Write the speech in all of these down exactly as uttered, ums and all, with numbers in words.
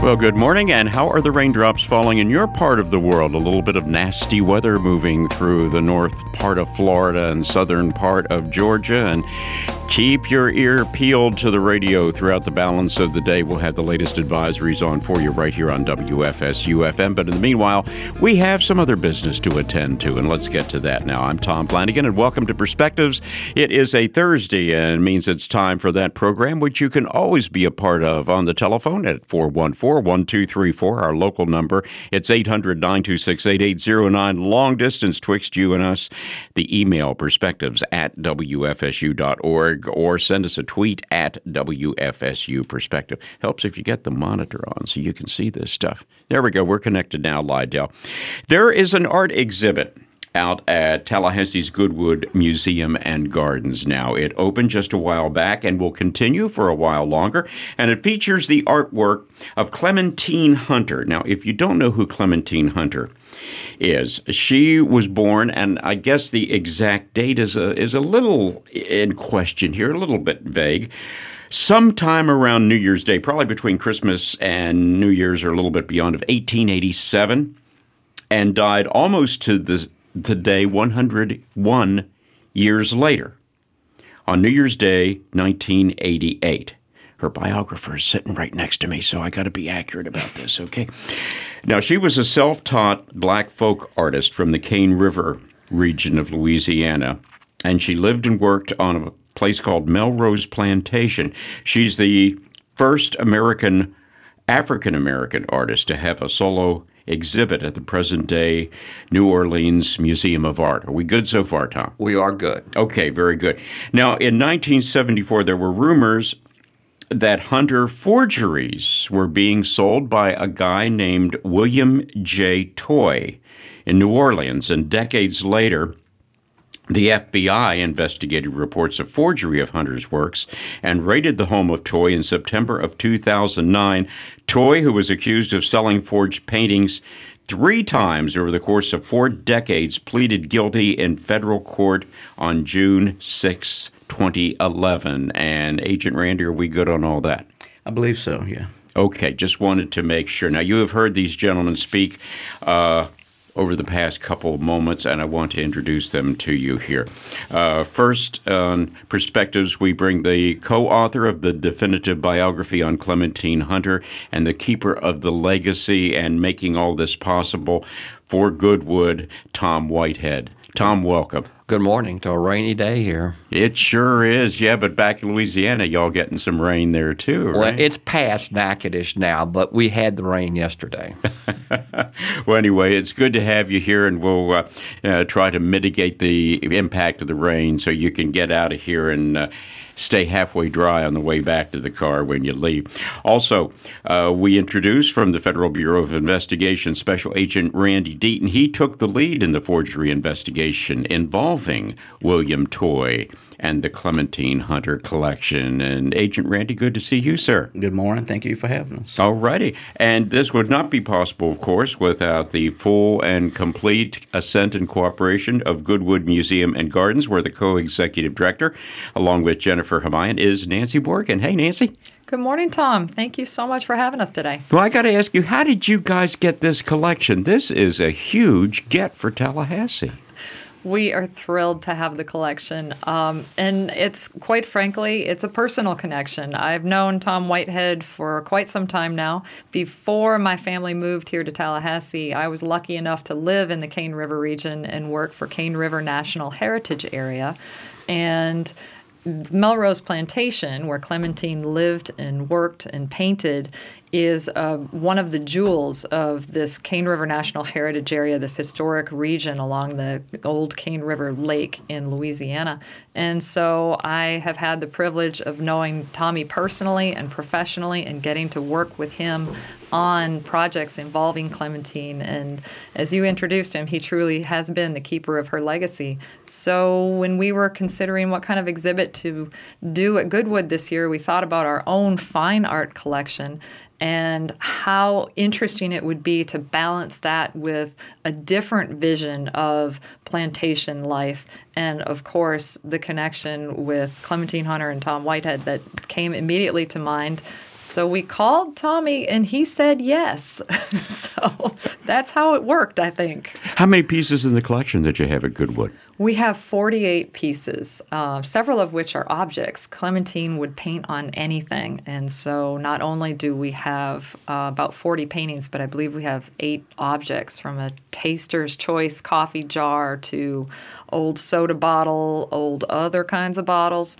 Well, good morning, and how are the raindrops falling in your part of the world? A little bit of nasty weather moving through the north part of Florida and southern part of Georgia, and keep your ear peeled to the radio throughout the balance of the day. We'll have the latest advisories on for you right here on W F S U F M, but in the meanwhile, we have some other business to attend to, and let's get to that now. I'm Tom Flanagan, and welcome to Perspectives. It is a Thursday, and it means it's time for that program, which you can always be a part of on the telephone at four one four, one two three four, our local number. It's eight hundred, nine two six, eight eight zero nine, long distance twixt you and us. The email, perspectives at W F S U dot org, or send us a tweet at W F S U Perspective. Helps if you get the monitor on so you can see this stuff. There we go. We're connected now, Lydell. There is an art exhibit out at Tallahassee's Goodwood Museum and Gardens now. It opened just a while back and will continue for a while longer, and it features the artwork of Clementine Hunter. Now, if you don't know who Clementine Hunter is, she was born, and I guess the exact date is a, is a little in question here, a little bit vague, sometime around New Year's Day, probably between Christmas and New Year's or a little bit beyond, of eighteen eighty-seven, and died almost to the the day one hundred one years later, on New Year's Day, nineteen eighty-eight. Her biographer is sitting right next to me, so I got to be accurate about this, okay? Now, she was a self-taught black folk artist from the Cane River region of Louisiana, and she lived and worked on a place called Melrose Plantation. She's the first American, African-American artist to have a solo exhibit at the present-day New Orleans Museum of Art. Are we good so far, Tom? We are good. Okay, very good. Now, in nineteen seventy-four, there were rumors that Hunter forgeries were being sold by a guy named William J. Toy in New Orleans, and decades later, the F B I investigated reports of forgery of Hunter's works and raided the home of Toy in September of two thousand nine. Toy, who was accused of selling forged paintings three times over the course of four decades, pleaded guilty in federal court on June sixth, twenty eleven. And Agent Randy, are we good on all that? I believe so, yeah. Okay, just wanted to make sure. Now, you have heard these gentlemen speak uh, over the past couple of moments, and I want to introduce them to you here. Uh, first, on Perspectives, we bring the co-author of the definitive biography on Clementine Hunter and the keeper of the legacy and making all this possible for Goodwood, Tom Whitehead. Tom, welcome. Good morning to a rainy day here. It sure is, yeah, but back in Louisiana, y'all getting some rain there too, right? Well, it's past Natchitoches now, but we had the rain yesterday. Well, anyway, it's good to have you here, and we'll uh, uh, try to mitigate the impact of the rain so you can get out of here and uh, stay halfway dry on the way back to the car when you leave. Also, uh, we introduced from the Federal Bureau of Investigation Special Agent Randy Deaton. He took the lead in the forgery investigation involving William Toy and the Clementine Hunter collection. And Agent Randy, good to see you, sir. Good morning. Thank you for having us. All righty. And this would not be possible, of course, without the full and complete assent and cooperation of Goodwood Museum and Gardens, where the co-executive director, along with Jennifer Hamayan, is Nancy Borgen. Hey, Nancy. Good morning, Tom. Thank you so much for having us today. Well, I got to ask you, how did you guys get this collection? This is a huge get for Tallahassee. We are thrilled to have the collection, um, and it's, quite frankly, it's a personal connection. I've known Tom Whitehead for quite some time now. Before my family moved here to Tallahassee, I was lucky enough to live in the Cane River region and work for Cane River National Heritage Area, and Melrose Plantation, where Clementine lived and worked and painted, is uh, one of the jewels of this Cane River National Heritage Area, this historic region along the old Cane River Lake in Louisiana. And so I have had the privilege of knowing Tommy personally and professionally and getting to work with him on projects involving Clementine. And as you introduced him, he truly has been the keeper of her legacy. So when we were considering what kind of exhibit to do at Goodwood this year, we thought about our own fine art collection. and how interesting it would be to balance that with a different vision of plantation life. And of course, the connection with Clementine Hunter and Tom Whitehead that came immediately to mind. So we called Tommy, and he said yes. So that's how it worked, I think. How many pieces in the collection did you have at Goodwood? We have forty-eight pieces, uh, several of which are objects. Clementine would paint on anything. And so not only do we have uh, about forty paintings, but I believe we have eight objects, from a taster's choice coffee jar to old soda bottle, old other kinds of bottles,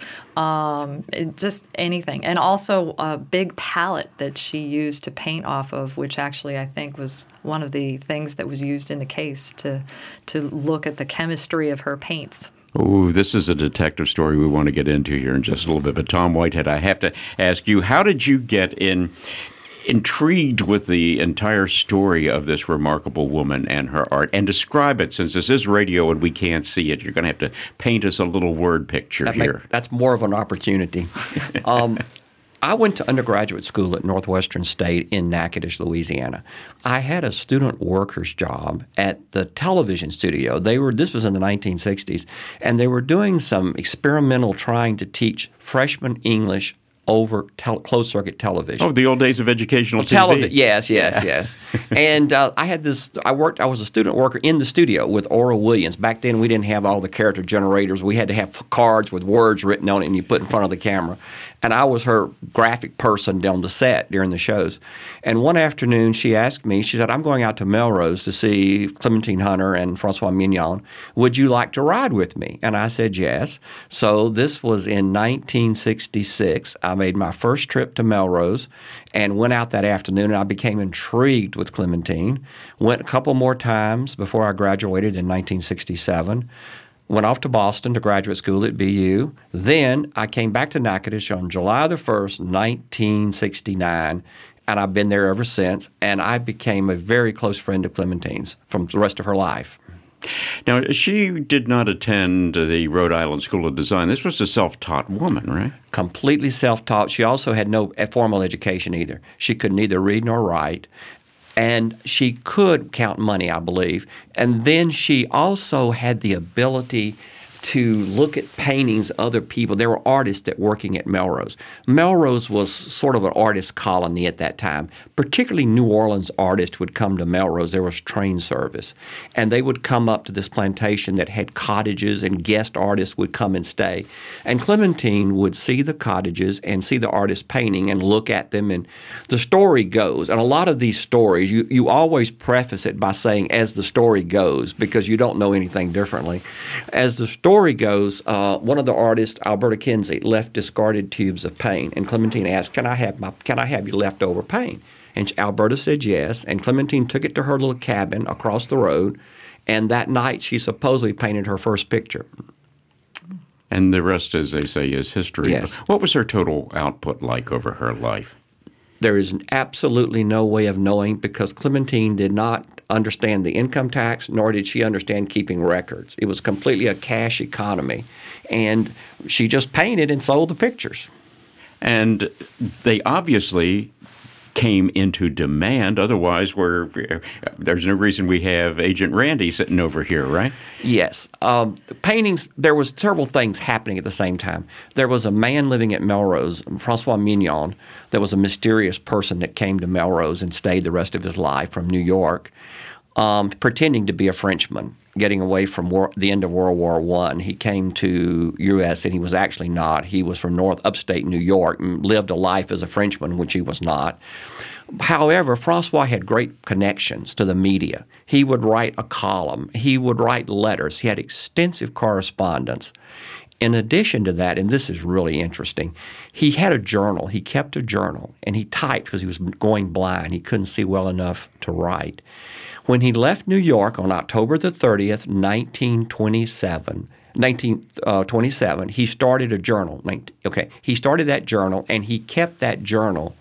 um, it, just anything. And also a big palette that she used to paint off of, which actually I think was one of the things that was used in the case to to look at the chemistry of her paints. Oh, this is a detective story we want to get into here in just a little bit. But Tom Whitehead, I have to ask you, how did you get in intrigued with the entire story of this remarkable woman and her art? And describe it, since this is radio and we can't see it. You're going to have to paint us a little word picture That here. make, that's more of an opportunity. um, I went to undergraduate school at Northwestern State in Natchitoches, Louisiana. I had a student worker's job at the television studio. They were this was in the nineteen sixties, and they were doing some experimental trying to teach freshman English over tel- closed-circuit television. Oh, the old days of educational T V. Television, yes, yes, yes. And uh, I had this. I worked. I was a student worker in the studio with Ora Williams. Back then, we didn't have all the character generators. We had to have cards with words written on it, and you put in front of the camera. And I was her graphic person on the set during the shows. And one afternoon, she asked me. She said, "I'm going out to Melrose to see Clementine Hunter and Francois Mignon. Would you like to ride with me?" And I said yes. So this was in nineteen sixty-six. I made my first trip to Melrose and went out that afternoon, and I became intrigued with Clementine. Went a couple more times before I graduated in nineteen sixty-seven. Went off to Boston to graduate school at B U. Then I came back to Natchitoches on July the first, nineteen sixty-nine, and I've been there ever since, and I became a very close friend of Clementine's from the rest of her life. Now, she did not attend the Rhode Island School of Design. This was a self-taught woman, right? Completely self-taught. She also had no formal education either. She could neither read nor write, and she could count money, I believe. And then she also had the ability to look at paintings of other people. There were artists that were working at Melrose. Melrose was sort of an artist colony at that time. Particularly New Orleans artists would come to Melrose. There was train service. And they would come up to this plantation that had cottages, and guest artists would come and stay. And Clementine would see the cottages and see the artists painting and look at them. And the story goes, and a lot of these stories, you, you always preface it by saying, as the story goes, because you don't know anything differently. As the story story goes, uh, one of the artists, Alberta Kinsey, left discarded tubes of paint, and Clementine asked, "Can I have my? Can I have your leftover paint?" And Alberta said yes, and Clementine took it to her little cabin across the road, and that night she supposedly painted her first picture. And the rest, as they say, is history. Yes. What was her total output like over her life? There is absolutely no way of knowing, because Clementine did not understand the income tax, nor did she understand keeping records. It was completely a cash economy, and she just painted and sold the pictures. And they obviously came into demand. Otherwise, we're, there's no reason we have Agent Randy sitting over here, right? Yes. Um, the paintings, there was several things happening at the same time. There was a man living at Melrose, Francois Mignon, that was a mysterious person that came to Melrose and stayed the rest of his life from New York, um, pretending to be a Frenchman, getting away from war, the end of World War One. He came to U S and he was actually not. He was from north upstate New York and lived a life as a Frenchman, which he was not. However, Francois had great connections to the media. He would write a column. He would write letters. He had extensive correspondence. In addition to that, and this is really interesting, he had a journal. He kept a journal, and he typed because he was going blind. He couldn't see well enough to write. When he left New York on October the thirtieth, nineteen twenty-seven, nineteen twenty-seven, he started a journal. Okay, he started that journal, and he kept that journal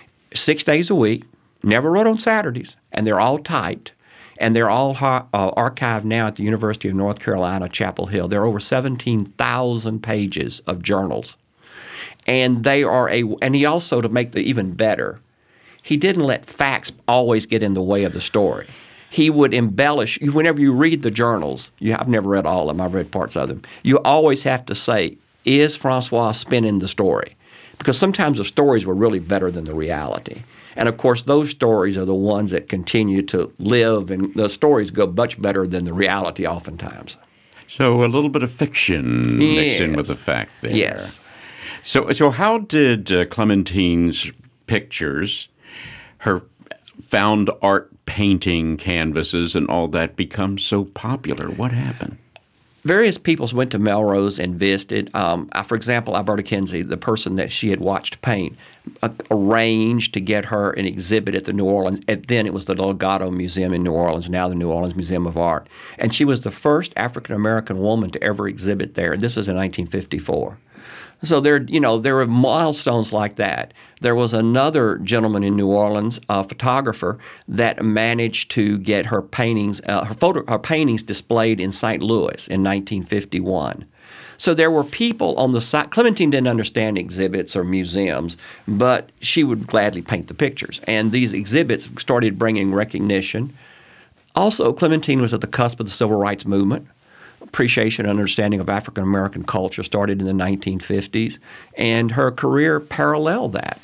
six days a week, never wrote on Saturdays, and they're all typed, and they're all uh, archived now at the University of North Carolina, Chapel Hill. There are over seventeen thousand pages of journals, and they are a. And he also, to make the even better, he didn't let facts always get in the way of the story. He would embellish. Whenever you read the journals, you, I've never read all of them, I've read parts of them, you always have to say, is Francois spinning the story? Because sometimes the stories were really better than the reality. And, of course, those stories are the ones that continue to live, and the stories go much better than the reality oftentimes. So a little bit of fiction mixed in Yes. with the fact there. Yes. So, so how did uh, Clementine's pictures, her found art painting canvases and all that become so popular? What happened? Various people went to Melrose and visited. Um, uh, for example, Alberta Kinsey, the person that she had watched paint, uh, arranged to get her an exhibit at the New Orleans. And then it was the Delgado Museum in New Orleans, now the New Orleans Museum of Art. And she was the first African-American woman to ever exhibit there. This was in nineteen fifty-four. So there, you know, there were milestones like that. There was another gentleman in New Orleans, a photographer, that managed to get her paintings, uh, her photo, her paintings displayed in Saint Louis in nineteen fifty-one. So there were people on the side. Clementine didn't understand exhibits or museums, but she would gladly paint the pictures. And these exhibits started bringing recognition. Also, Clementine was at the cusp of the Civil Rights Movement. Appreciation and understanding of African American culture started in the nineteen fifties, and her career paralleled that.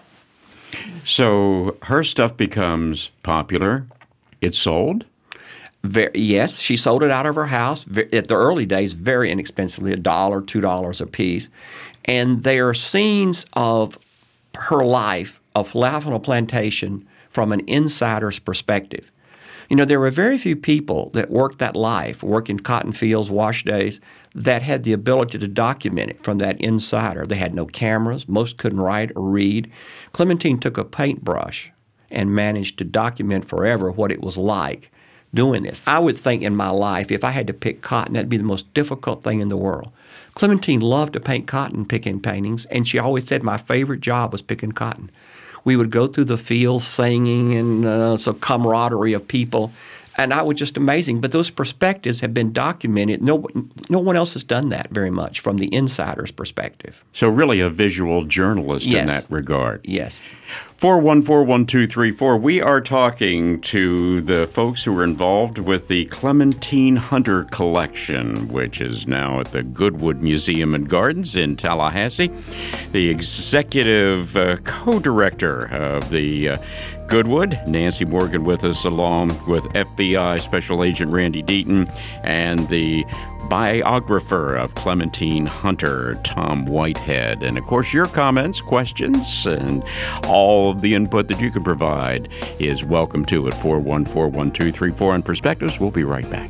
So her stuff becomes popular. It's sold? Very, yes, she sold it out of her house at the early days very inexpensively, a dollar, two dollars a piece. And they are scenes of her life, of life on a plantation from an insider's perspective. You know, there were very few people that worked that life, worked in cotton fields, wash days, that had the ability to document it from that insider. They had no cameras. Most couldn't write or read. Clementine took a paintbrush and managed to document forever what it was like doing this. I would think in my life, if I had to pick cotton, that'd be the most difficult thing in the world. Clementine loved to paint cotton picking paintings, and she always said my favorite job was picking cotton. We would go through the fields singing and uh, so camaraderie of people, and I was just amazing. But those perspectives have been documented. No, no one else has done that very much from the insider's perspective. So really a visual journalist Yes. in that regard. Yes. four one four, one two three four. We are talking to the folks who are involved with the Clementine Hunter Collection, which is now at the Goodwood Museum and Gardens in Tallahassee. The executive uh, co-director of the uh, Goodwood, Nancy Morgan, with us, along with F B I Special Agent Randy Deaton, and the biographer of Clementine Hunter, Tom Whitehead. And, of course, your comments, questions, and all of the input that you can provide is welcome to at four one four, one two three four on Perspectives. We'll be right back.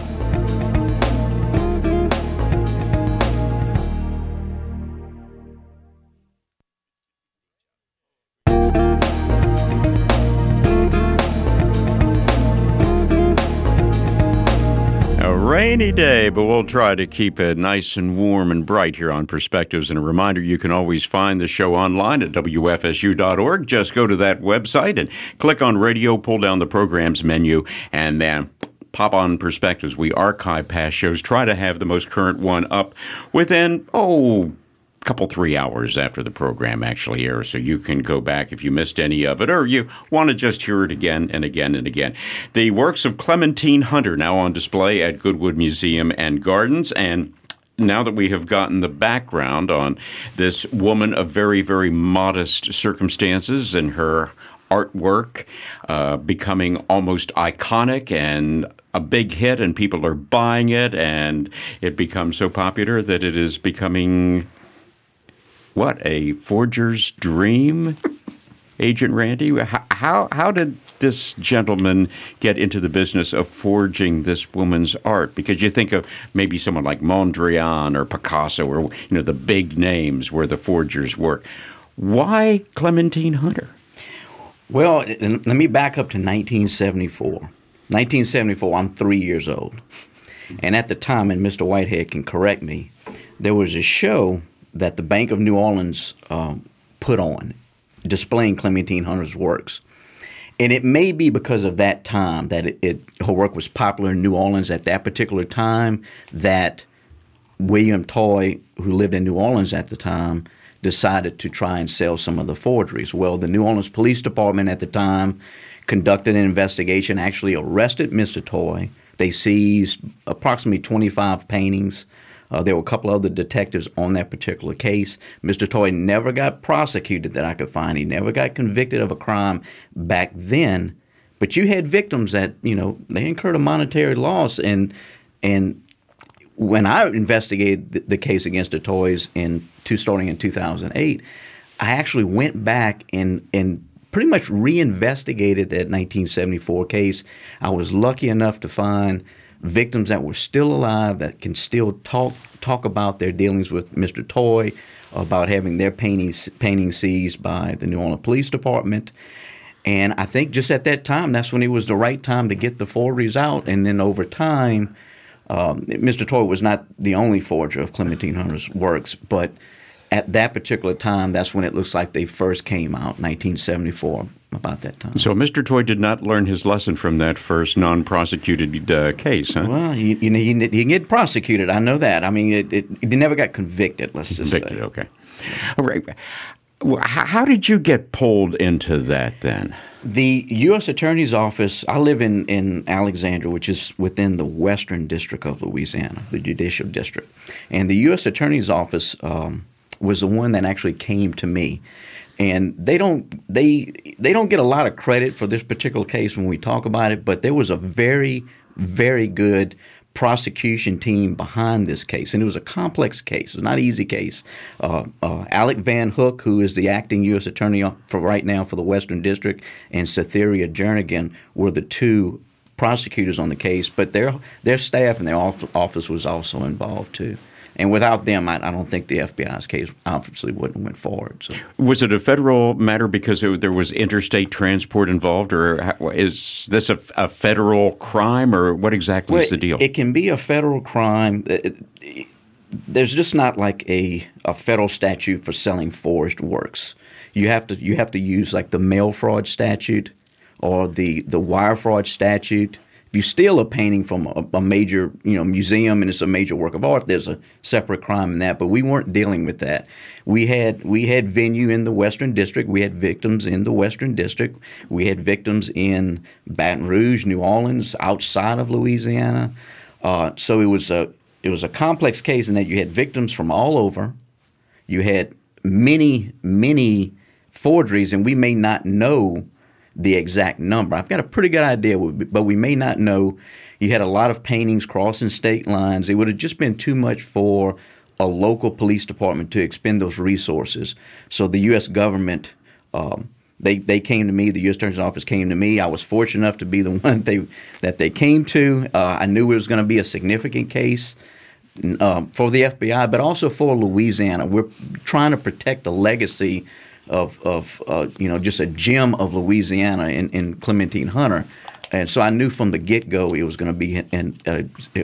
Rainy day, but we'll try to keep it nice and warm and bright here on Perspectives. And a reminder, you can always find the show online at W F S U dot org. Just go to that website and click on radio, pull down the programs menu, and then pop on Perspectives. We archive past shows, try to have the most current one up within, oh, couple, three hours after the program actually airs, so you can go back if you missed any of it, or you want to just hear it again and again and again. The works of Clementine Hunter now on display at Goodwood Museum and Gardens, and now that we have gotten the background on this woman of very, very modest circumstances and her artwork uh, becoming almost iconic and a big hit, and people are buying it, and it becomes so popular that it is becoming... what, a forger's dream, Agent Randy? How, how did this gentleman get into the business of forging this woman's art? Because you think of maybe someone like Mondrian or Picasso or, you know, the big names where the forgers work. Why Clementine Hunter? Well, let me back up to nineteen seventy-four. nineteen seventy-four, I'm three years old. And at the time, and Mister Whitehead can correct me, there was a show that the Bank of New Orleans um, put on, displaying Clementine Hunter's works. And it may be because of that time that it, it her work was popular in New Orleans at that particular time, that William Toy, who lived in New Orleans at the time, decided to try and sell some of the forgeries. Well, the New Orleans Police Department at the time conducted an investigation, actually arrested Mister Toy. They seized approximately twenty-five paintings. Uh, there were a couple other detectives on that particular case. Mister Toy never got prosecuted that I could find. He never got convicted of a crime back then. But you had victims that, you know, they incurred a monetary loss. And and when I investigated the, the case against the Toys in two, starting in two thousand eight, I actually went back and and pretty much reinvestigated that nineteen seventy-four case. I was lucky enough to find victims that were still alive that can still talk talk about their dealings with Mister Toy, about having their paintings paintings seized by the New Orleans Police Department. And I think just at that time, that's when it was the right time to get the forgeries out. And then over time, um, Mister Toy was not the only forger of Clementine Hunter's works, but at that particular time, that's when it looks like they first came out, nineteen seventy-four, about that time. So Mister Toy did not learn his lesson from that first non-prosecuted uh, case, huh? Well, you, you know, he, he didn't get prosecuted. I know that. I mean, it, it, he never got convicted, let's just Convicted, say. okay. All right. Well, how, how did you get pulled into that then? The U S Attorney's Office, I live in, in Alexandria, which is within the Western District of Louisiana, the Judicial District. And the U S Attorney's Office um, was the one that actually came to me. And they don't they they don't get a lot of credit for this particular case when we talk about it, but there was a very, very good prosecution team behind this case. And it was a complex case. It was not an easy case. Uh, uh, Alec Van Hook, who is the acting U S attorney for right now for the Western District, and Cytherea Jernigan were the two prosecutors on the case. But their their staff and their office was also involved too. And without them, I, I don't think the F B I's case obviously wouldn't have went forward. So. Was it a federal matter because it, there was interstate transport involved, or how, is this a, a federal crime, or what exactly well, is the deal? It can be a federal crime. It, it, there's just not like a, a federal statute for selling forged works. You have to you have to use like the mail fraud statute or the, the wire fraud statute. If you steal a painting from a, a major, you know, museum and it's a major work of art, there's a separate crime in that. But we weren't dealing with that. We had we had venue in the Western District. We had victims in the Western District. We had victims in Baton Rouge, New Orleans, outside of Louisiana. Uh, so it was a it was a complex case in that you had victims from all over. You had many many forgeries, and we may not know the exact number. I've got a pretty good idea, but we may not know. You had a lot of paintings crossing state lines. It would have just been too much for a local police department to expend those resources. So the U S government, um, they they came to me. The U S Attorney's Office came to me. I was fortunate enough to be the one they that they came to. Uh, I knew it was going to be a significant case um, for the F B I, but also for Louisiana. We're trying to protect the legacy of, of uh, you know, just a gem of Louisiana in, in Clementine Hunter. And so I knew from the get-go it was going to be an, a,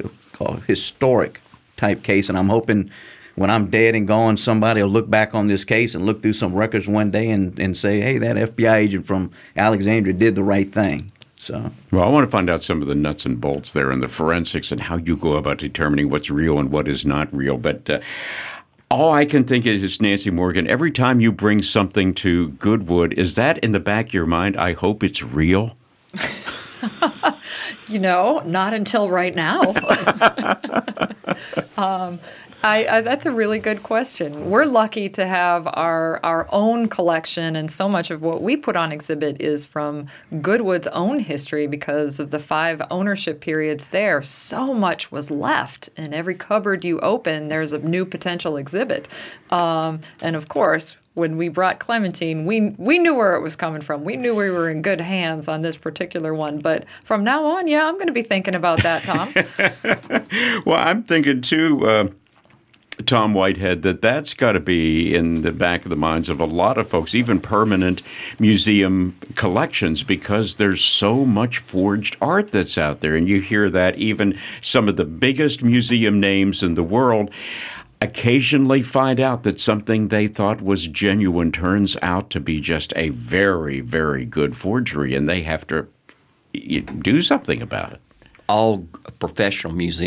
a historic type case. And I'm hoping when I'm dead and gone, somebody will look back on this case and look through some records one day and, and say, hey, that F B I agent from Alexandria did the right thing. So, well, I want to find out some of the nuts and bolts there and the forensics and how you go about determining what's real and what is not real. But uh, all I can think is, Nancy Morgan, every time you bring something to Goodwood, is that in the back of your mind, I hope it's real? You know, not until right now. um, I, I, that's a really good question. We're lucky to have our our own collection, and so much of what we put on exhibit is from Goodwood's own history because of the five ownership periods there. So much was left. In every cupboard you open, there's a new potential exhibit. Um, and of course, when we brought Clementine, we we knew where it was coming from. We knew we were in good hands on this particular one. But from now on, yeah, I'm going to be thinking about that, Tom. Well, I'm thinking, too, uh, Tom Whitehead, that that's got to be in the back of the minds of a lot of folks, even permanent museum collections, because there's so much forged art that's out there. And you hear that even some of the biggest museum names in the world occasionally find out that something they thought was genuine turns out to be just a very, very good forgery, and they have to do something about it. All professional museums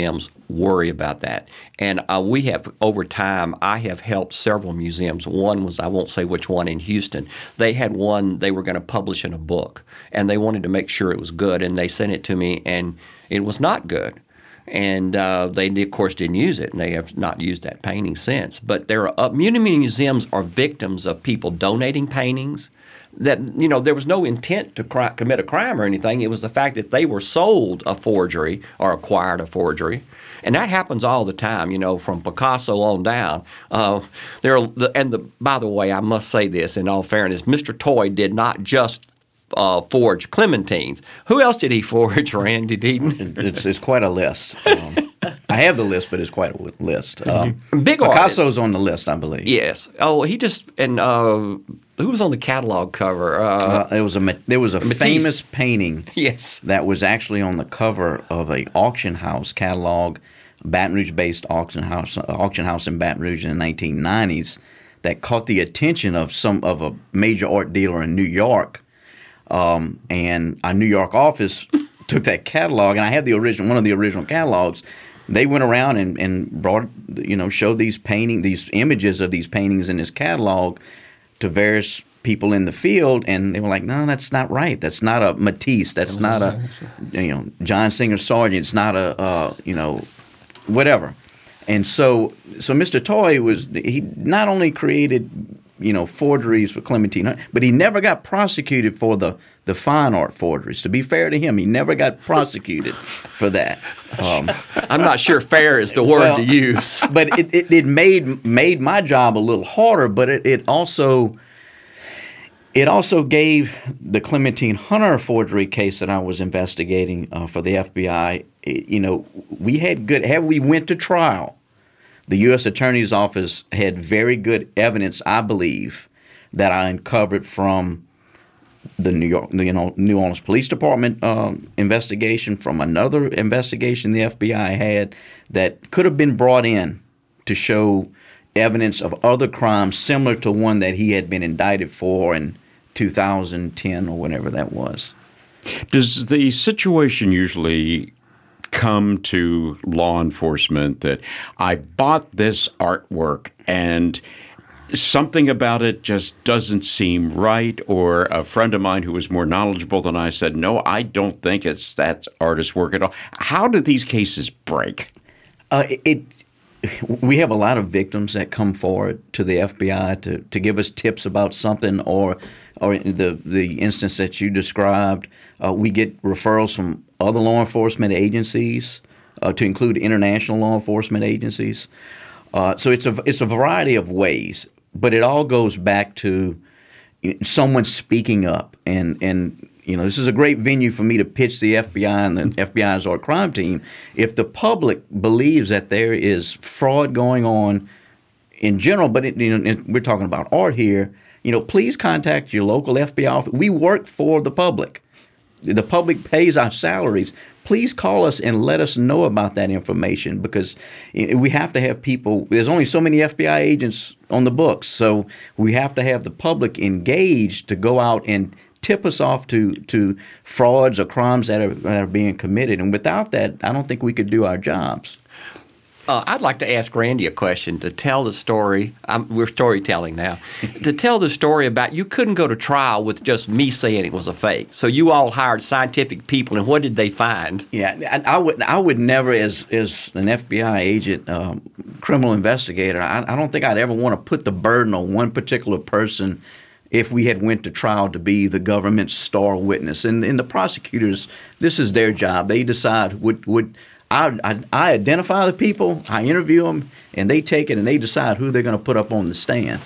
worry about that. And uh, we have, over time, I have helped several museums. One was, I won't say which one, in Houston. They had one they were going to publish in a book, and they wanted to make sure it was good, and they sent it to me, and it was not good. And uh, they, of course, didn't use it, and they have not used that painting since. But there are uh, many museums are victims of people donating paintings. That, you know, there was no intent to cri- commit a crime or anything. It was the fact that they were sold a forgery or acquired a forgery. And that happens all the time, you know, from Picasso on down. Uh, there, are, and the, by the way, I must say this in all fairness, Mister Toy did not just uh, forge clementines. Who else did he forge, Randy Deaton? It's, it's quite a list. Um, I have the list, but it's quite a list. Um, Big Picasso's artist. on the list, I believe. Yes. Oh, he just and uh, who was on the catalog cover? Uh, Uh, it was a there was a Matisse. famous painting yes. that was actually on the cover of a auction house catalog, Baton Rouge-based auction house auction house in Baton Rouge in the nineteen nineties, that caught the attention of some of a major art dealer in New York, um, and our New York office took that catalog, and I have the original one of the original catalogs. They went around and, and brought, you know, showed these painting, these images of these paintings in this catalog to various people in the field, and they were like, "No, that's not right. That's not a Matisse. That's not a, you know, John Singer Sargent. It's not a, uh, you know, whatever." And so, so Mister Toy was he not only created, you know, forgeries for Clementine, but he never got prosecuted for the the fine art forgeries. To be fair to him, he never got prosecuted for that. Um, I'm not sure fair is the word well, to use. But it, it, it made made my job a little harder, but it, it also it also gave the Clementine Hunter forgery case that I was investigating uh, for the F B I, it, you know, we had good, had we went to trial, the U S Attorney's Office had very good evidence, I believe, that I uncovered from the New York, you know, New Orleans Police Department um, investigation, from another investigation the F B I had, that could have been brought in to show evidence of other crimes similar to one that he had been indicted for in two thousand ten or whatever that was. Does the situation usually come to law enforcement that I bought this artwork and something about it just doesn't seem right, or a friend of mine who was more knowledgeable than I said, no, I don't think it's that artist's work at all? How do these cases break? Uh, it, we have a lot of victims that come forward to the F B I to, to give us tips about something, or or the the instance that you described. Uh, we get referrals from other law enforcement agencies, uh, to include international law enforcement agencies. Uh, so it's a it's a variety of ways, but it all goes back to someone speaking up. And, and you know, this is a great venue for me to pitch the F B I and the F B I's art crime team. If the public believes that there is fraud going on in general, but it, you know, we're talking about art here, you know, please contact your local F B I office. We work for the public. The public pays our salaries. Please call us and let us know about that information, because we have to have people. There's only so many F B I agents on the books, so we have to have the public engaged to go out and tip us off to, to frauds or crimes that are, that are being committed. And without that, I don't think we could do our jobs. Uh, I'd like to ask Randy a question to tell the story. Um, we're storytelling now. To tell the story about, you couldn't go to trial with just me saying it was a fake. So you all hired scientific people, and what did they find? Yeah, I, I would I would never, as as an F B I agent, um, criminal investigator, I, I don't think I'd ever want to put the burden on one particular person if we had went to trial to be the government's star witness. And, and the prosecutors, this is their job. They decide would would. I, I, I identify the people, I interview them, and they take it and they decide who they're going to put up on the stand.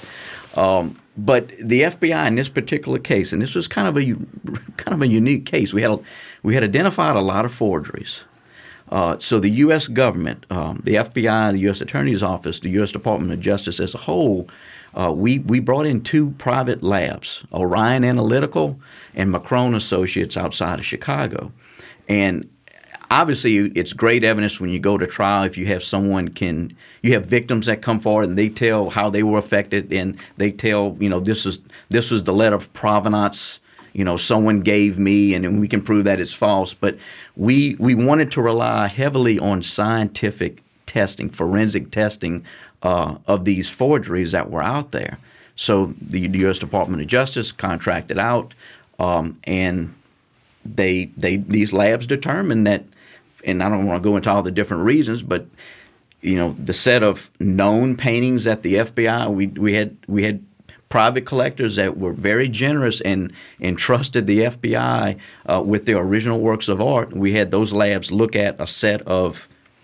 Um, but the F B I in this particular case, and this was kind of a kind of a unique case, we had a, we had identified a lot of forgeries. Uh, so the U S government, um, the F B I, the U S Attorney's Office, the U S Department of Justice as a whole, uh, we we brought in two private labs, Orion Analytical and Macron Associates outside of Chicago, and obviously, it's great evidence when you go to trial if you have someone can, you have victims that come forward and they tell how they were affected, and they tell, you know, this is this was the letter of provenance, you know, someone gave me, and, and we can prove that it's false. But we we wanted to rely heavily on scientific testing, forensic testing uh, of these forgeries that were out there. So the U S Department of Justice contracted out, um, and they they these labs determined that, and I don't want to go into all the different reasons, but you know, the set of known paintings at the F B I, we we had we had private collectors that were very generous and entrusted the F B I uh, with their original works of art. We had those labs look at a set of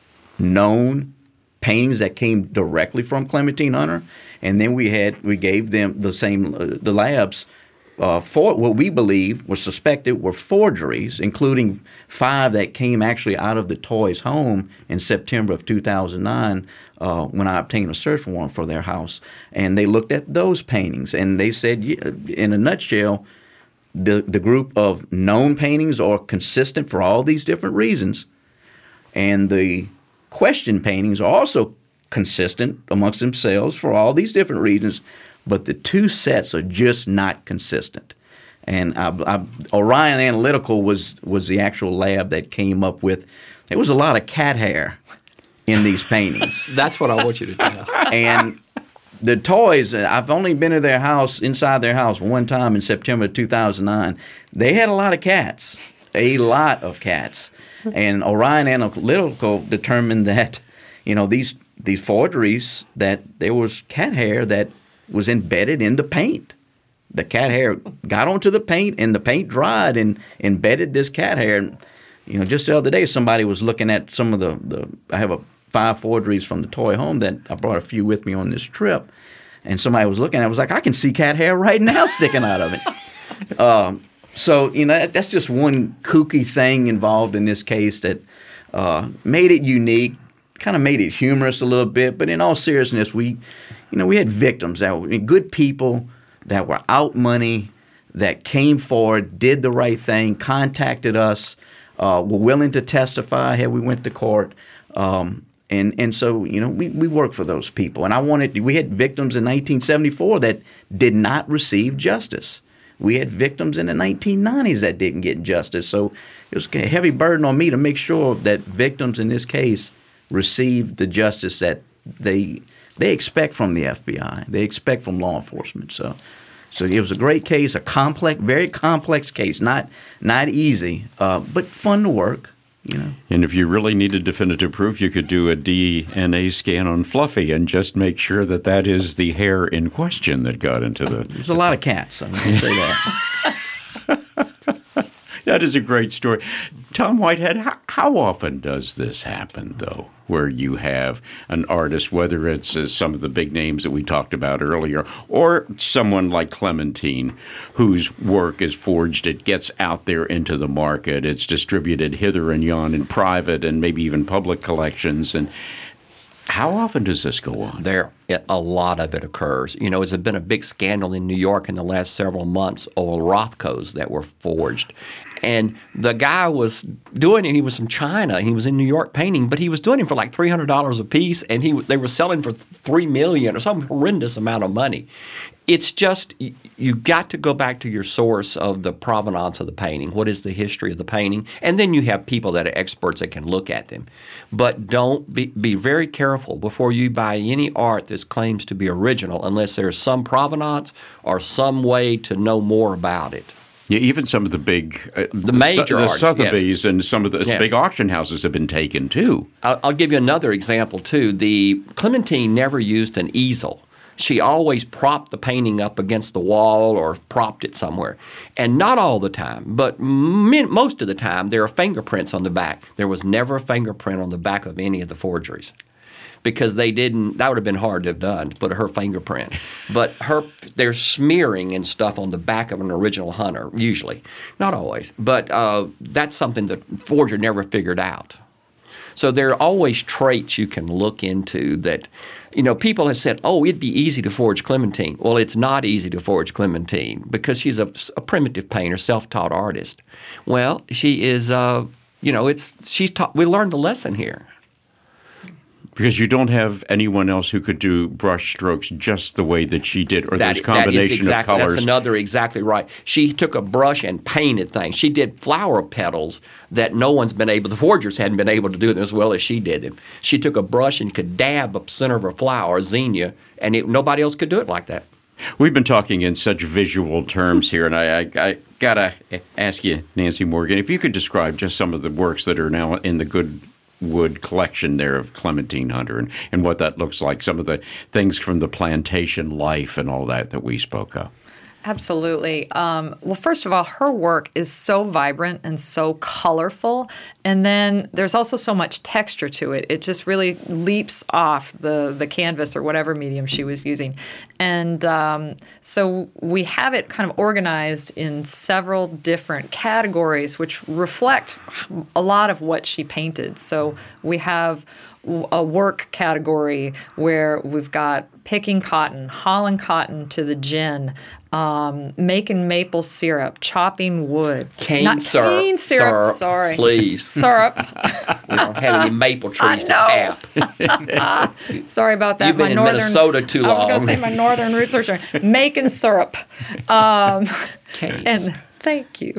known paintings that came directly from Clementine Hunter, and then we had we gave them the same uh, the labs uh, for what we believe was suspected were forgeries, including five that came actually out of the Toys home in September of two thousand nine uh, when I obtained a search warrant for their house, and they looked at those paintings and they said, in a nutshell, the the group of known paintings are consistent for all these different reasons, and the question paintings are also consistent amongst themselves for all these different reasons, but the two sets are just not consistent. And I, I, Orion Analytical was was the actual lab that came up with. There was a lot of cat hair in these paintings. That's what I want you to tell. And the Toys, I've only been to their house, inside their house, one time in September two thousand nine. They had a lot of cats, a lot of cats. And Orion Analytical determined that, you know, these these forgeries, that there was cat hair that was embedded in the paint. The cat hair got onto the paint, and the paint dried and embedded this cat hair. And, you know, just the other day, somebody was looking at some of the, the I have a five forgeries from the Toy home that I brought a few with me on this trip. And somebody was looking at it, was like, I can see cat hair right now sticking out of it. um, So, you know, that's just one kooky thing involved in this case that uh, made it unique, kind of made it humorous a little bit. But in all seriousness, we, you know, we had victims that were good people that were out money, that came forward, did the right thing, contacted us, uh, were willing to testify had we went to court. Um, and and so, you know, we, we worked for those people. And I wanted, we had victims in nineteen seventy-four that did not receive justice. We had victims in the nineteen nineties that didn't get justice. So it was a heavy burden on me to make sure that victims in this case received the justice that they they expect from the F B I, they expect from law enforcement. So so it was a great case, a complex, very complex case, not not easy, uh, but fun to work. You know. And if you really needed definitive proof, you could do a D N A scan on Fluffy and just make sure that that is the hair in question that got into the... There's a lot of cats, I can say that. That is a great story. Tom Whitehead, how, how often does this happen, though, where you have an artist, whether it's uh, some of the big names that we talked about earlier, or someone like Clementine, whose work is forged, it gets out there into the market, it's distributed hither and yon in private and maybe even public collections, and how often does this go on? There, a lot of it occurs. You know, it's been a big scandal in New York in the last several months over Rothkos that were forged. And the guy was doing it. He was from China. He was in New York painting, but he was doing it for like three hundred dollars a piece, and he they were selling for three million dollars or some horrendous amount of money. It's just, you got to go back to your source of the provenance of the painting. What is the history of the painting? And then you have people that are experts that can look at them. But don't be, be very careful before you buy any art that claims to be original unless there's some provenance or some way to know more about it. Yeah, even some of the big, uh, the major the arts, Sotheby's yes. and some of the Yes. big auction houses have been taken too. I'll, I'll give you another example too. The Clementine never used an easel. She always propped the painting up against the wall or propped it somewhere. And not all the time, but min- most of the time, there are fingerprints on the back. There was never a fingerprint on the back of any of the forgeries because they didn't – that would have been hard to have done, to put her fingerprint. But her there's smearing and stuff on the back of an original Hunter, usually. Not always. But uh, that's something the forger never figured out. So there are always traits you can look into that – you know, people have said, oh, it'd be easy to forge Clementine. Well, it's not easy to forge Clementine because she's a, a primitive painter, self-taught artist. Well, she is, uh, you know, it's she's taught. We learned the lesson here. Because you don't have anyone else who could do brush strokes just the way that she did, or That- this combination that is exactly, of colors. That's another exactly right. She took a brush and painted things. She did flower petals that no one's been able, the forgers hadn't been able to do them as well as she did them. She took a brush and could dab up center of a flower, zinnia, and it, nobody else could do it like that. We've been talking in such visual terms here, and I, I, I got to ask you, Nancy Morgan, if you could describe just some of the works that are now in the Goodwood collection there of Clementine Hunter and, and what that looks like, some of the things from the plantation life and all that that we spoke of. Absolutely. Um, well, first of all, her work is so vibrant and so colorful, and then there's also so much texture to it. It just really leaps off the, the canvas or whatever medium she was using. And um, so we have it kind of organized in several different categories, which reflect a lot of what she painted. So we have a work category where we've got picking cotton, hauling cotton to the gin, um, making maple syrup, chopping wood. Cane Not syrup, cane syrup, syrup, sorry. please. Syrup. We don't have any maple trees to I tap. Sorry about that. You've been my in northern, Minnesota too I was going to long. say my northern roots are showing. Making syrup. Um, Canes. and thank you.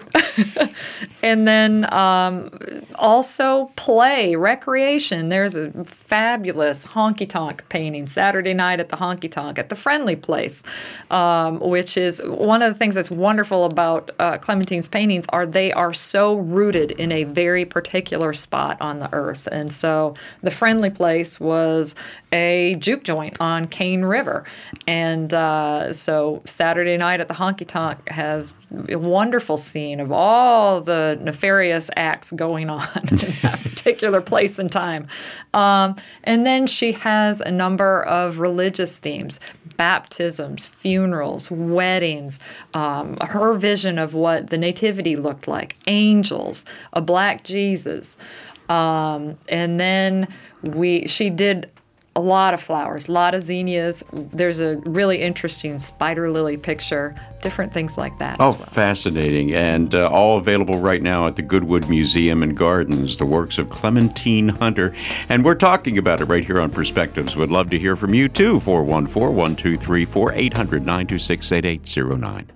And then um, also play, recreation. There's a fabulous honky tonk painting, Saturday night at the honky tonk at the Friendly Place, um, which is one of the things that's wonderful about uh, Clementine's paintings are they are so rooted in a very particular spot on the earth. And so the Friendly Place was a juke joint on Cane River. And uh, so Saturday night at the honky tonk has a wonderful scene of all the nefarious acts going on in that particular place and time. Um, and then she has a number of religious themes, baptisms, funerals, weddings, um, her vision of what the nativity looked like, angels, a black Jesus. Um, and then we she did a lot of flowers, a lot of zinnias. There's a really interesting spider lily picture, different things like that. Oh, as well. fascinating. And uh, all available right now at the Goodwood Museum and Gardens, the works of Clementine Hunter. And we're talking about it right here on Perspectives. Would love to hear from you, too. four one four, one two three four, eight hundred, nine two six, eight eight zero nine.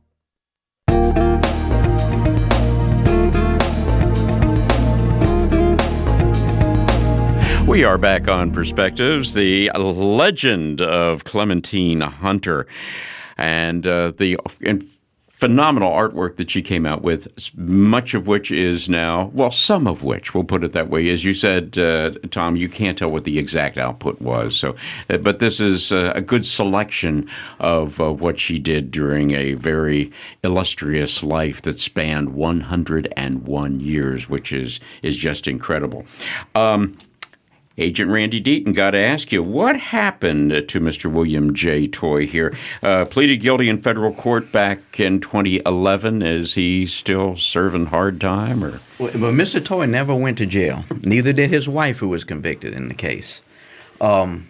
We are back on Perspectives, the legend of Clementine Hunter, and uh, the and phenomenal artwork that she came out with, much of which is now, well, some of which, we'll put it that way. As you said, uh, Tom, you can't tell what the exact output was. So, uh, but this is uh, a good selection of uh, what she did during a very illustrious life that spanned one hundred one years, which is, is just incredible. Um, Agent Randy Deaton, got to ask you, what happened to Mister William J. Toy here? Uh, pleaded guilty in federal court back in twenty eleven. Is he still serving hard time? Or Well, but Mister Toy never went to jail. Neither did his wife, who was convicted in the case. Um,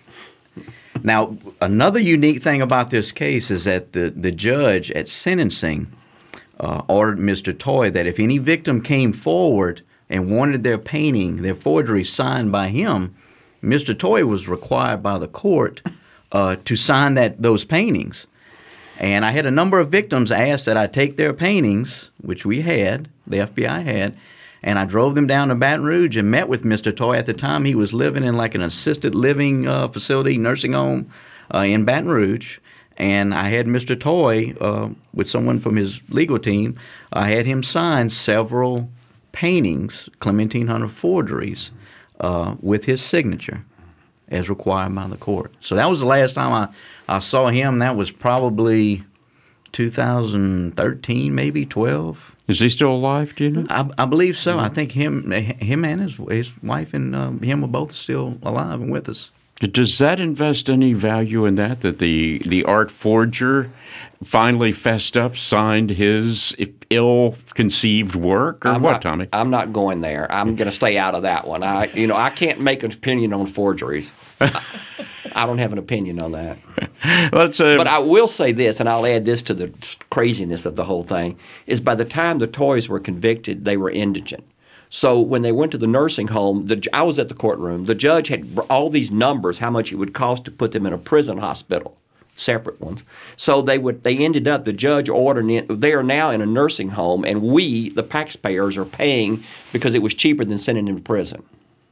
now, another unique thing about this case is that the, the judge at sentencing uh, ordered Mister Toy that if any victim came forward and wanted their painting, their forgery signed by him, Mister Toy was required by the court uh, to sign that those paintings. And I had a number of victims ask that I take their paintings, which we had, the F B I had, and I drove them down to Baton Rouge and met with Mister Toy. At the time, he was living in like an assisted living uh, facility, nursing home uh, in Baton Rouge. And I had Mister Toy, uh, with someone from his legal team, I had him sign several paintings, Clementine Hunter forgeries, uh, with his signature as required by the court. So that was the last time I, I saw him. That was probably two thousand thirteen, maybe twelve. is he still alive, do you know? I, I believe so. I think him him and his his wife and um, him are both still alive and with us. Does that invest any value in that, that the, the art forger finally fessed up, signed his ill-conceived work, or I'm what, not, Tommy? I'm not going there. I'm going to stay out of that one. I, you know, I can't make an opinion on forgeries. I, I don't have an opinion on that. Let's, uh, But I will say this, and I'll add this to the craziness of the whole thing, is by the time the Toys were convicted, they were indigent. So when they went to the nursing home, the, I was at the courtroom. The judge had all these numbers, how much it would cost to put them in a prison hospital, separate ones. So they would. They ended up, the judge ordered it. They are now in a nursing home, and we, the taxpayers, are paying because it was cheaper than sending them to prison.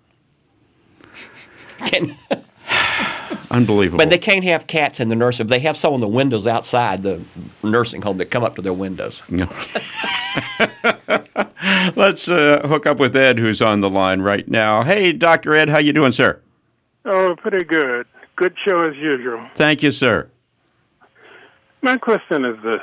Can, Unbelievable. But they can't have cats in the nursing. They have some on the windows outside the nursing home that come up to their windows. No. Let's uh, hook up with Ed, who's on the line right now. Hey, Doctor Ed, how you doing, sir? Oh, pretty good. Good show as usual. Thank you, sir. My question is this.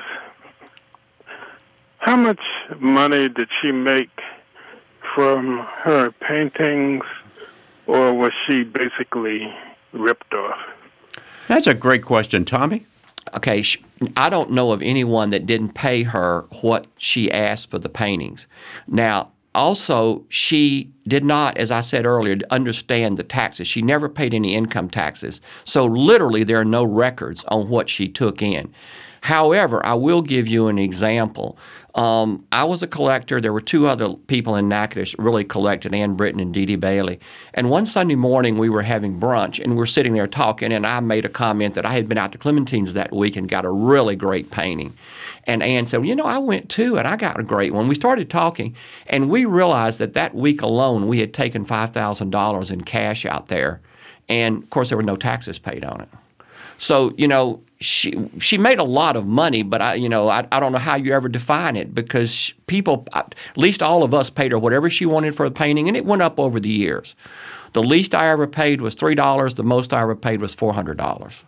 How much money did she make from her paintings, or was she basically ripped off? That's a great question. Tommy? Okay, sh- I don't know of anyone that didn't pay her what she asked for the paintings. Now, also, she did not, as I said earlier, understand the taxes. She never paid any income taxes. So literally, there are no records on what she took in. However, I will give you an example. Um, I was a collector. There were two other people in Natchitoches really collected, Ann Britton and Dee Dee Bailey. And one Sunday morning, we were having brunch, and we were sitting there talking, and I made a comment that I had been out to Clementines that week and got a really great painting. And Ann said, well, you know, I went too, and I got a great one. We started talking, and we realized that that week alone, we had taken five thousand dollars in cash out there. And, of course, there were no taxes paid on it. So, you know, she she made a lot of money, but I, you know, I, I don't know how you ever define it, because people, at least all of us, paid her whatever she wanted for the painting, and it went up over the years. The least I ever paid was three dollars. The most I ever paid was four hundred dollars.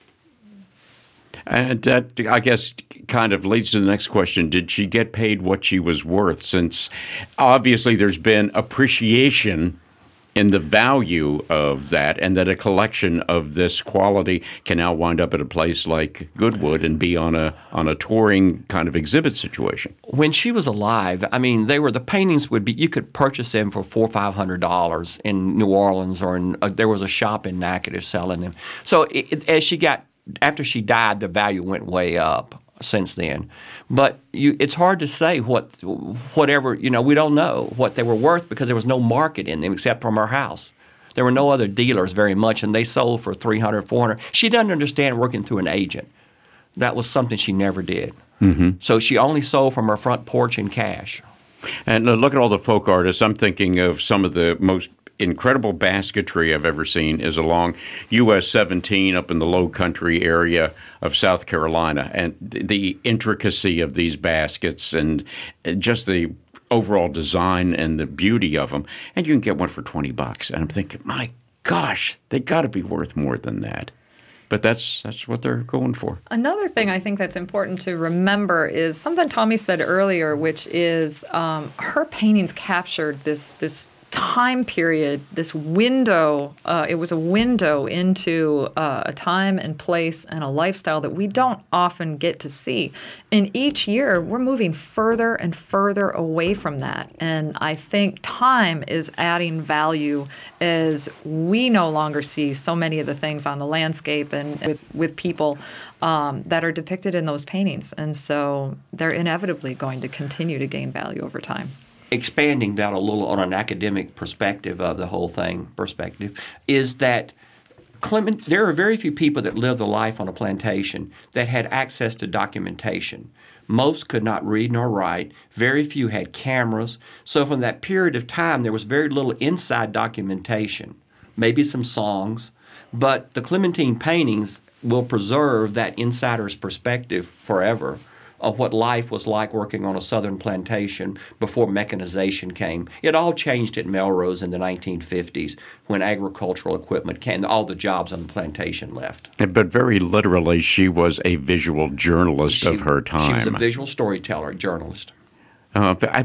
And that, I guess, kind of leads to the next question. Did she get paid what she was worth? Since obviously there's been appreciation in the value of that, and that a collection of this quality can now wind up at a place like Goodwood and be on a on a touring kind of exhibit situation. When she was alive, I mean, they were the paintings would be you could purchase them for four or five hundred dollars in New Orleans, or in, uh, there was a shop in Natchitoches selling them. So it, it, as she got after she died, the value went way up since then. But you, it's hard to say what, whatever, you know, we don't know what they were worth because there was no market in them except from her house. There were no other dealers very much, and they sold for three hundred dollars, four hundred dollars. She doesn't understand working through an agent. That was something she never did. Mm-hmm. So she only sold from her front porch in cash. And look at all the folk artists. I'm thinking of some of the most incredible basketry I've ever seen is along U S seventeen up in the low country area of South Carolina. And the intricacy of these baskets and just the overall design and the beauty of them. And you can get one for twenty bucks. And I'm thinking, my gosh, they got to be worth more than that. But that's that's what they're going for. Another thing I think that's important to remember is something Tommy said earlier, which is um, her paintings captured this this time period, this window. Uh, it was a window into uh, a time and place and a lifestyle that we don't often get to see. And each year, we're moving further and further away from that. And I think time is adding value as we no longer see so many of the things on the landscape and with, with people um, that are depicted in those paintings. And so they're inevitably going to continue to gain value over time. Expanding that a little on an academic perspective of the whole thing perspective is that Clement, there are very few people that lived a life on a plantation that had access to documentation. Most could not read nor write. Very few had cameras. So from that period of time, there was very little inside documentation, maybe some songs. But the Clementine paintings will preserve that insider's perspective forever of what life was like working on a southern plantation before mechanization came. It all changed at Melrose in the nineteen fifties when agricultural equipment came. All the jobs on the plantation left. But very literally, she was a visual journalist she, of her time. She was a visual storyteller, journalist. Uh, I,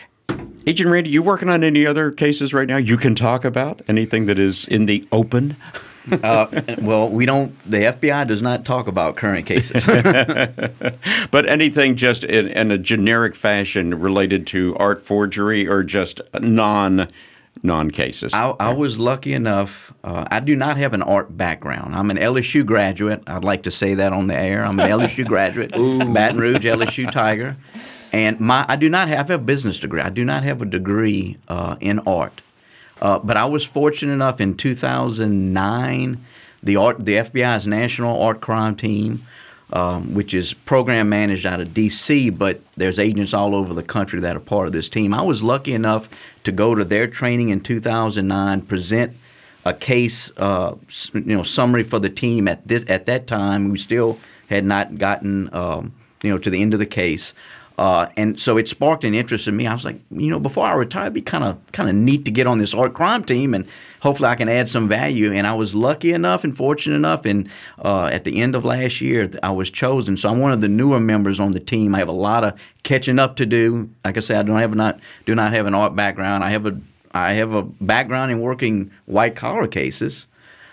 Agent Randy, you working on any other cases right now you can talk about? Anything that is in the open? uh, well, we don't. The F B I does not talk about current cases. But anything just in, in a generic fashion related to art forgery or just non non cases? I, I was lucky enough. Uh, I do not have an art background. I'm an L S U graduate. I'd like to say that on the air. I'm an L S U graduate, Baton Rouge L S U Tiger. And my I do not have a business degree. I do not have a degree uh, in art. Uh, but I was fortunate enough in two thousand nine, the art, the F B I's National Art Crime Team, um, which is program managed out of D C, but there's agents all over the country that are part of this team. I was lucky enough to go to their training in two thousand nine, present a case, uh, you know, summary for the team. At this at that time, we still had not gotten, um, you know, to the end of the case. Uh, and so it sparked an interest in me. I was like, you know, before I retire, it'd be kind of kind of neat to get on this art crime team, and hopefully I can add some value. And I was lucky enough and fortunate enough, and uh, at the end of last year, I was chosen. So I'm one of the newer members on the team. I have a lot of catching up to do. Like I said, I don't have not do not have an art background. I have a I have a background in working white collar cases,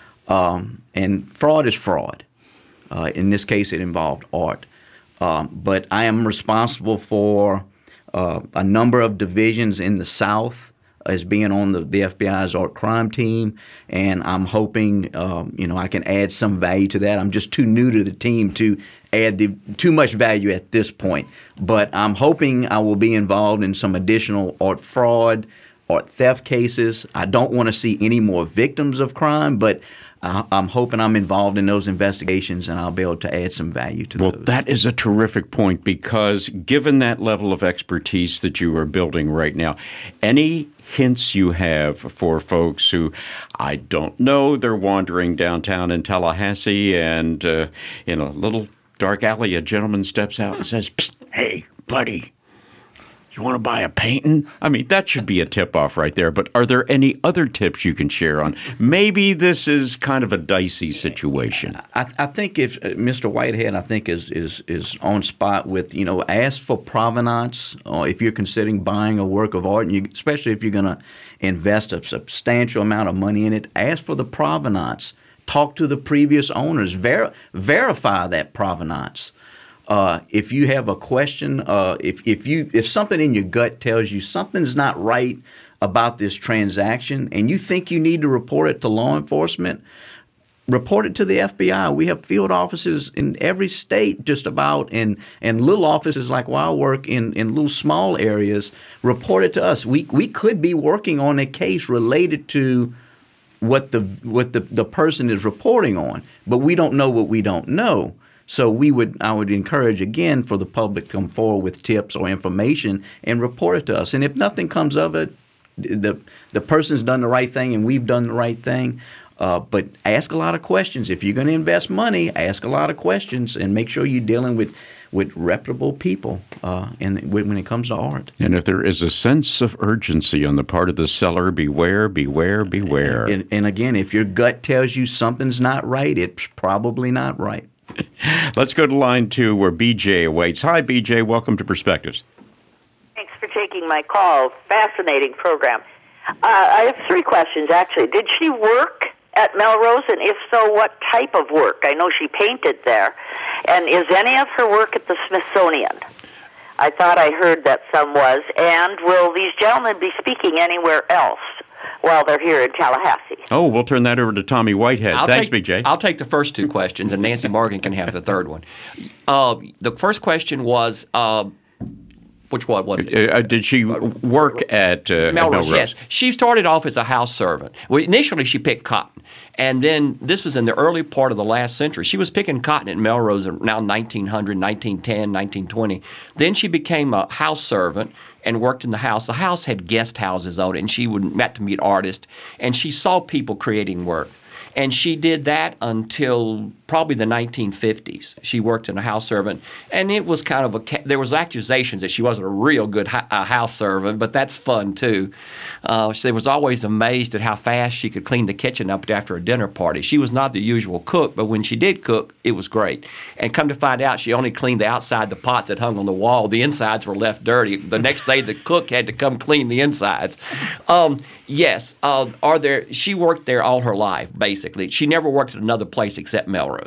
um, and fraud is fraud. Uh, in this case, it involved art. Um, but I am responsible for uh, a number of divisions in the South as being on the, the F B I's art crime team, and I'm hoping um, you know I can add some value to that. I'm just too new to the team to add the, too much value at this point. But I'm hoping I will be involved in some additional art fraud, art theft cases. I don't want to see any more victims of crime, but I'm hoping I'm involved in those investigations, and I'll be able to add some value to well, those. Well, that is a terrific point, because given that level of expertise that you are building right now, any hints you have for folks who, I don't know, they're wandering downtown in Tallahassee, and uh, in a little dark alley, a gentleman steps out and says, "Psst, hey, buddy, you want to buy a painting?" I mean, that should be a tip-off right there. But are there any other tips you can share on? Maybe this is kind of a dicey situation. I, I think if uh, Mister Whitehead, I think is is is on spot with, you know, ask for provenance, or if you're considering buying a work of art, and you, especially if you're going to invest a substantial amount of money in it, ask for the provenance. Talk to the previous owners. Ver- verify that provenance. Uh, if you have a question, uh, if if you if something in your gut tells you something's not right about this transaction, and you think you need to report it to law enforcement, report it to the F B I. We have field offices in every state, just about, and and little offices like where I work in in little small areas. Report it to us. We we could be working on a case related to what the what the, the person is reporting on, but we don't know what we don't know. So we would, I would encourage again for the public to come forward with tips or information and report it to us. And if nothing comes of it, the the person's done the right thing and we've done the right thing. Uh, but ask a lot of questions. If you're going to invest money, ask a lot of questions and make sure you're dealing with with reputable people uh, and when it comes to art. And if there is a sense of urgency on the part of the seller, beware, beware, beware. And, and again, if your gut tells you something's not right, it's probably not right. Let's go to line two where B J awaits. Hi, B J. Welcome to Perspectives. Thanks for taking my call. Fascinating program. Uh, I have three questions, actually. Did she work at Melrose, and if so, what type of work? I know she painted there. And is any of her work at the Smithsonian? I thought I heard that some was. And will these gentlemen be speaking anywhere else while they're here in Tallahassee? Oh, we'll turn that over to Tommy Whitehead. I'll Thanks, take, B J. I'll take the first two questions, and Nancy Morgan can have the third one. Uh, the first question was, uh, which one was it? Uh, did she work at uh, Melrose, Melrose? yes. She started off as a house servant. Well, initially, she picked cotton. And then this was in the early part of the last century. She was picking cotton at Melrose around nineteen hundred, nineteen ten, nineteen twenty. Then she became a house servant and worked in the house. The house had guest houses on it, and she would met to meet artists. And she saw people creating work. And she did that until probably the nineteen fifties. She worked in a house servant, and it was kind of a – there was accusations that she wasn't a real good ho- a house servant, but that's fun too. Uh, she was always amazed at how fast she could clean the kitchen up after a dinner party. She was not the usual cook, but when she did cook, it was great. And come to find out, she only cleaned the outside, the pots that hung on the wall. The insides were left dirty. The next day, the cook had to come clean the insides. Um, yes, uh, are there? She worked there all her life, basically. She never worked at another place except Melrose.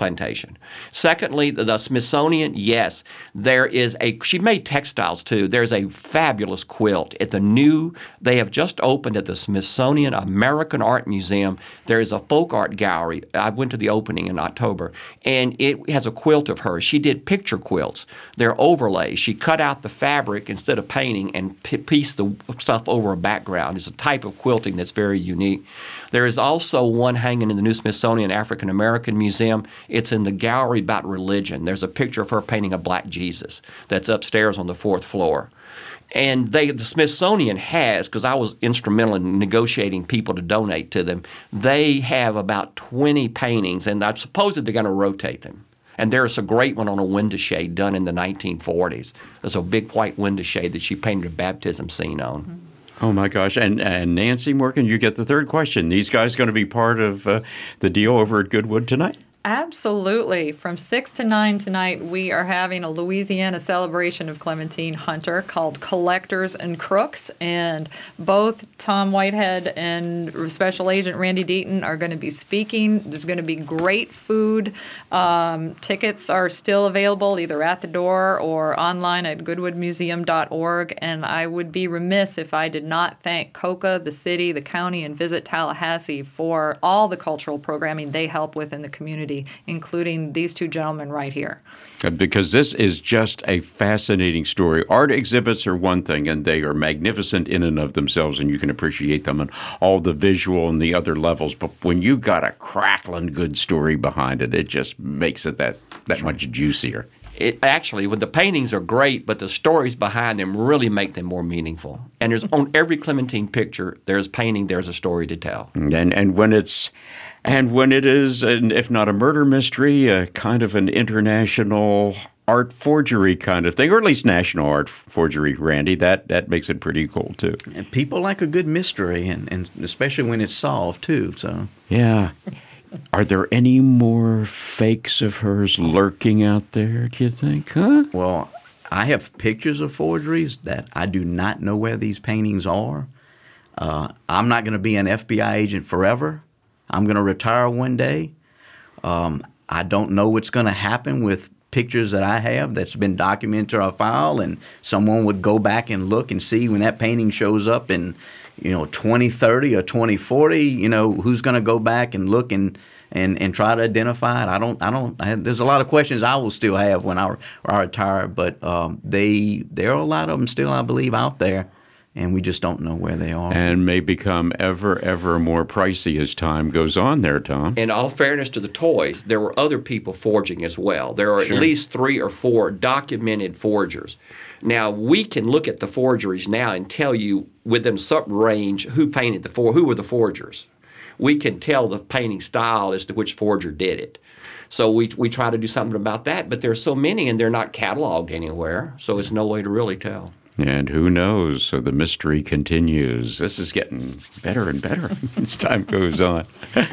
plantation. Secondly, the, the Smithsonian, yes, there is a, she made textiles too. There's a fabulous quilt at the new, they have just opened at the Smithsonian American Art Museum. There is a folk art gallery. I went to the opening in October, and it has a quilt of hers. She did picture quilts. They're overlays. She cut out the fabric instead of painting and p- pieced the stuff over a background. It's a type of quilting that's very unique. There is also one hanging in the new Smithsonian African American Museum. It's in the gallery about religion. There's a picture of her painting a black Jesus that's upstairs on the fourth floor. And they, the Smithsonian has, because I was instrumental in negotiating people to donate to them, they have about twenty paintings, and I suppose that they're going to rotate them. And there's a great one on a window shade done in the nineteen forties. There's a big white window shade that she painted a baptism scene on. Mm-hmm. Oh, my gosh. And, and Nancy Morgan, you get the third question. These guys going to be part of uh, the deal over at Goodwood tonight? Absolutely. From six to nine tonight, we are having a Louisiana celebration of Clementine Hunter called Collectors and Crooks. And both Tom Whitehead and Special Agent Randy Deaton are going to be speaking. There's going to be great food. Um, tickets are still available either at the door or online at goodwood museum dot org. And I would be remiss if I did not thank COCA, the city, the county, and Visit Tallahassee for all the cultural programming they help with in the community, including these two gentlemen right here. Because this is just a fascinating story. Art exhibits are one thing, and they are magnificent in and of themselves, and you can appreciate them on all the visual and the other levels. But when you got a crackling good story behind it, it just makes it that, that much juicier. It actually, when the paintings are great, but the stories behind them really make them more meaningful. And there's on every Clementine picture, there's painting, there's a story to tell. And and when it's and when it is, an, if not a murder mystery, a kind of an international art forgery kind of thing, or at least national art forgery, Randy, that that makes it pretty cool too. And people like a good mystery, and, and especially when it's solved too. So yeah. Are there any more fakes of hers lurking out there, do you think, huh? Well, I have pictures of forgeries that I do not know where these paintings are. Uh, I'm not going to be an F B I agent forever. I'm going to retire one day. Um, I don't know what's going to happen with pictures that I have that's been documented to our file, and someone would go back and look and see when that painting shows up in, you know, twenty thirty or twenty forty, you know, who's going to go back and look and, and, and try to identify it? I don't, I don't, I, there's a lot of questions I will still have when I, I retire, but um, they, there are a lot of them still, I believe, out there, and we just don't know where they are. And may become ever, ever more pricey as time goes on there, Tom. In all fairness to the toys, there were other people forging as well. There are sure. at least three or four documented forgers. Now, we can look at the forgeries now and tell you within a certain range who painted the for who were the forgers. We can tell the painting style as to which forger did it. So we we try to do something about that, but there's so many and they're not cataloged anywhere, so it's no way to really tell. And who knows? So the mystery continues. This is getting better and better as time goes on.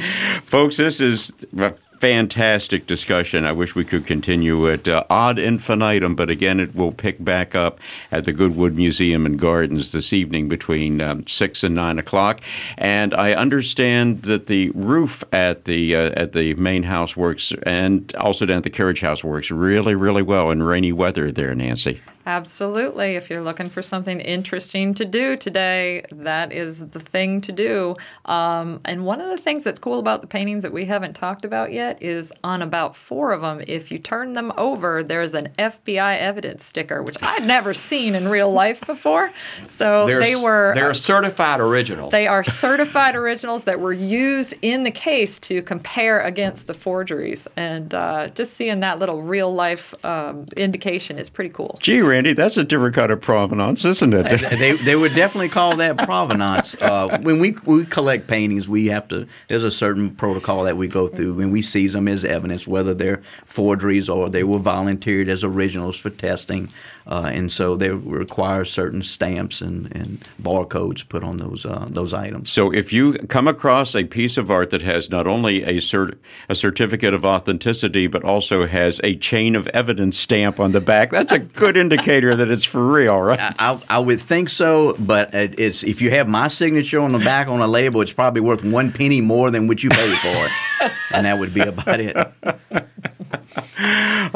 Folks, this is a fantastic discussion. I wish we could continue it uh, ad infinitum, but again, it will pick back up at the Goodwood Museum and Gardens this evening between um, six and nine o'clock. And I understand that the roof at the uh, at the main house works, and also down at the carriage house works really, really well in rainy weather there, Nancy. Absolutely. If you're looking for something interesting to do today, that is the thing to do. Um, and one of the things that's cool about the paintings that we haven't talked about yet is on about four of them, if you turn them over, there's an F B I evidence sticker, which I've never seen in real life before. So There's, they were... They're certified originals. They are certified originals that were used in the case to compare against the forgeries. And uh, just seeing that little real-life um, indication is pretty cool. Gee, Randy, that's a different kind of provenance, isn't it? they they would definitely call that provenance. Uh, when we we collect paintings, we have to. There's a certain protocol that we go through, and we seize them as evidence, whether they're forgeries or they were volunteered as originals for testing. Uh, and so they require certain stamps and, and barcodes put on those uh, those items. So if you come across a piece of art that has not only a cert- a certificate of authenticity, but also has a chain of evidence stamp on the back, that's a good indicator that it's for real, right? I, I, I would think so, but it, it's if you have my signature on the back on a label, it's probably worth one penny more than what you paid for it, and that would be about it.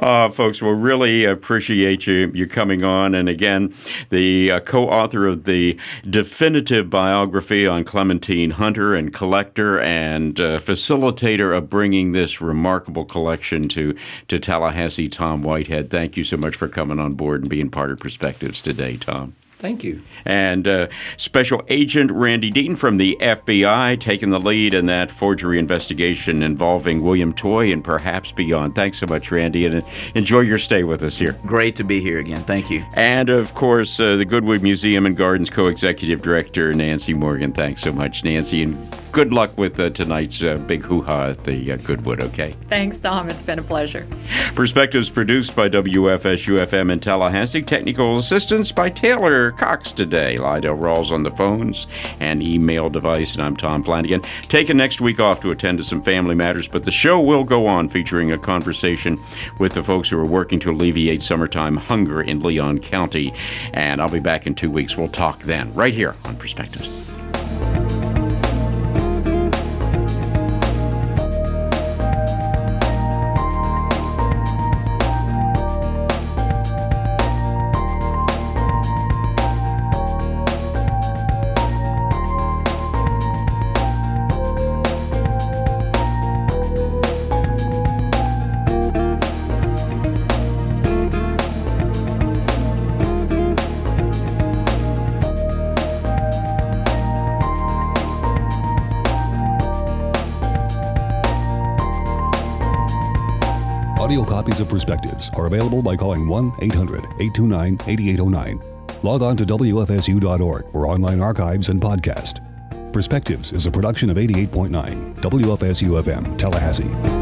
Uh, folks, we'll really appreciate you, you coming on. And again, the uh, co-author of the definitive biography on Clementine Hunter and collector and uh, facilitator of bringing this remarkable collection to, to Tallahassee, Tom Whitehead. Thank you so much for coming on board and being part of Perspectives today, Tom. Thank you. And uh, Special Agent Randy Deaton from the F B I taking the lead in that forgery investigation involving William Toy and perhaps beyond. Thanks so much, Randy, and enjoy your stay with us here. Great to be here again. Thank you. And, of course, uh, the Goodwood Museum and Gardens Co-Executive Director, Nancy Morgan. Thanks so much, Nancy, and good luck with uh, tonight's uh, big hoo-ha at the uh, Goodwood, okay? Thanks, Tom. It's been a pleasure. Perspectives produced by W F S U F M in Tallahassee. Technical assistance by Taylor Cox today. Lydell Rawls on the phones and email device, and I'm Tom Flanagan. Taking next week off to attend to some family matters, but the show will go on featuring a conversation with the folks who are working to alleviate summertime hunger in Leon County. And I'll be back in two weeks. We'll talk then, right here on Perspectives. Audio copies of Perspectives are available by calling one eight hundred eight two nine eight eight zero nine. Log on to W F S U dot org for online archives and podcast. Perspectives is a production of eighty-eight point nine W F S U F M, Tallahassee.